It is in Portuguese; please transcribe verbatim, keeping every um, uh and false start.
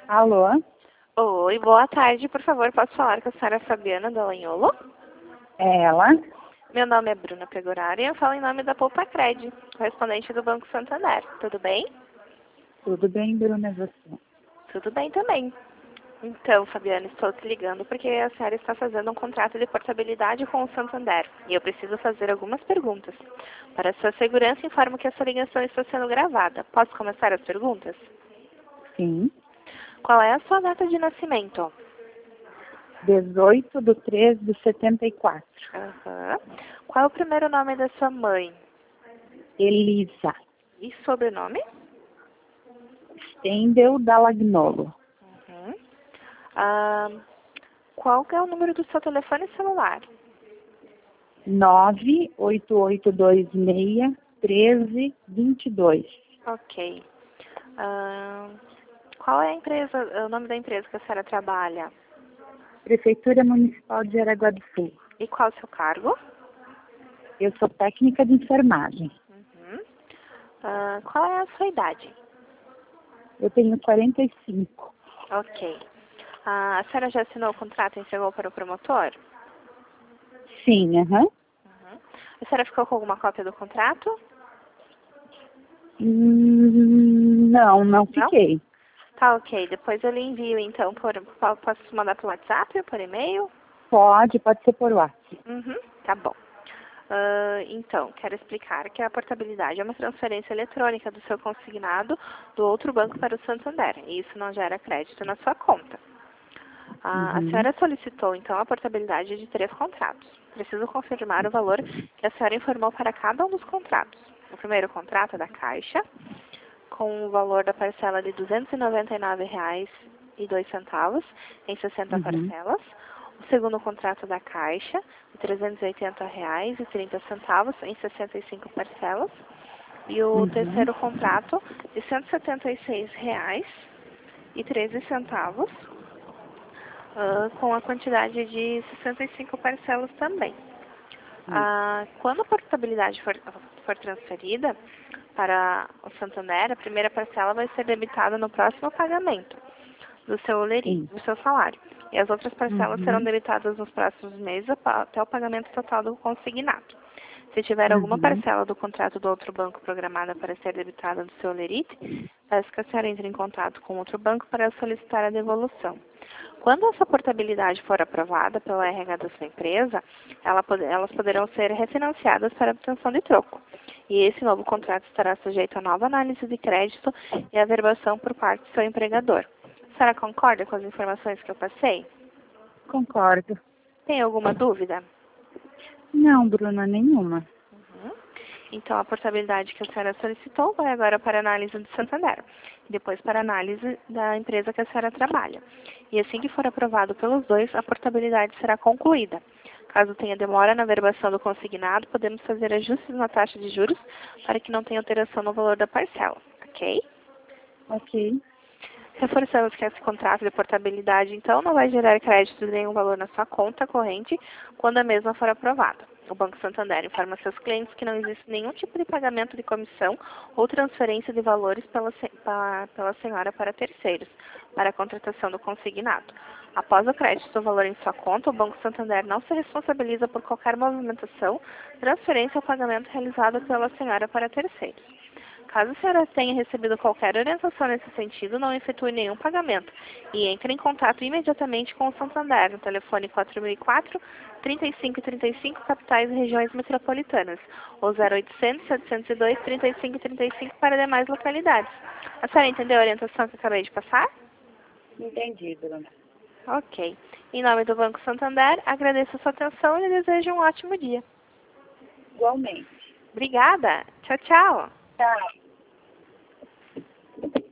Alô? Oi, boa tarde. Por favor, posso falar com a senhora Fabiana Dallagnolo? É ela? Meu nome é Bruna Pegoraro e eu falo em nome da Poupa Cred, correspondente do Banco Santander. Tudo bem? Tudo bem, Bruna, e você? Tudo bem também. Então, Fabiana, estou te ligando porque a senhora está fazendo um contrato de portabilidade com o Santander e eu preciso fazer algumas perguntas. Para sua segurança, informo que essa ligação está sendo gravada. Posso começar as perguntas? Sim. Qual é a sua data de nascimento? dezoito de três de setenta e quatro. Aham. Qual é o primeiro nome da sua mãe? Elisa. E sobrenome? Stendel Dallagnolo. Uhum. Ah, qual que é o número do seu telefone celular? nove oito oito dois seis, treze, vinte e dois. Ok. Ah, qual é a empresa, o nome da empresa que a senhora trabalha? Prefeitura Municipal de Jaraguá do Sul. E qual é o seu cargo? Eu sou técnica de enfermagem. Uhum. Ah, qual é a sua idade? Eu tenho quarenta e cinco. Ok. Ah, a senhora já assinou o contrato e entregou para o promotor? Sim, aham. Uhum. A senhora ficou com alguma cópia do contrato? Hum, não, não Não? fiquei. Tá, ok. Depois eu lhe envio, então, por, po- posso mandar por WhatsApp ou por e-mail? Pode, pode ser por WhatsApp. Uhum, tá bom. Ah, então, quero explicar que a portabilidade é uma transferência eletrônica do seu consignado do outro banco para o Santander, e isso não gera crédito na sua conta. Ah, a Uhum. senhora solicitou, então, a portabilidade de três contratos. Preciso confirmar o valor que a senhora informou para cada um dos contratos. O primeiro contrato é da Caixa, com o valor da parcela de duzentos e noventa e nove reais e dois centavos em sessenta Uhum. parcelas. O segundo contrato da Caixa, de trezentos e oitenta reais e trinta centavos em sessenta e cinco parcelas. E o Uhum. terceiro contrato, de cento e setenta e seis reais e treze centavos, ah, com a quantidade de sessenta e cinco parcelas também. Ah, quando a portabilidade for, for transferida para o Santander, a primeira parcela vai ser debitada no próximo pagamento do seu, oleri, Sim. do seu salário. E as outras parcelas serão Uhum. debitadas nos próximos meses apa- até o pagamento total do consignado. Se tiver alguma Uhum. parcela do contrato do outro banco programada para ser debitada do seu Lerite, peço que a senhora entre em contato com outro banco para solicitar a devolução. Quando essa portabilidade for aprovada pela R H da sua empresa, ela pode- elas poderão ser refinanciadas para obtenção de troco. E esse novo contrato estará sujeito a nova análise de crédito e averbação por parte do seu empregador. A senhora concorda com as informações que eu passei? Concordo. Tem alguma dúvida? Não, Bruna, nenhuma. Uhum. Então, a portabilidade que a senhora solicitou vai agora para a análise do Santander, e depois para a análise da empresa que a senhora trabalha. E assim que for aprovado pelos dois, a portabilidade será concluída. Caso tenha demora na averbação do consignado, podemos fazer ajustes na taxa de juros para que não tenha alteração no valor da parcela, ok? Ok. Reforçamos que esse contrato de portabilidade, então, não vai gerar crédito de nenhum valor na sua conta corrente quando a mesma for aprovada. O Banco Santander informa seus clientes que não existe nenhum tipo de pagamento de comissão ou transferência de valores pela, se- pa- pela senhora para terceiros, para a contratação do consignado. Após o crédito do valor em sua conta, o Banco Santander não se responsabiliza por qualquer movimentação, transferência ou pagamento realizado pela senhora para terceiros. Caso a senhora tenha recebido qualquer orientação nesse sentido, não efetue nenhum pagamento e entre em contato imediatamente com o Santander no telefone quatro mil e quatro, trinta e cinco trinta e cinco, capitais e regiões metropolitanas, ou zero oitocentos, setecentos e dois, trinta e cinco trinta e cinco para demais localidades. A senhora entendeu a orientação que eu acabei de passar? Entendi, Bruna. Ok. Em nome do Banco Santander, agradeço a sua atenção e lhe desejo um ótimo dia. Igualmente. Obrigada. Tchau, tchau. Tá.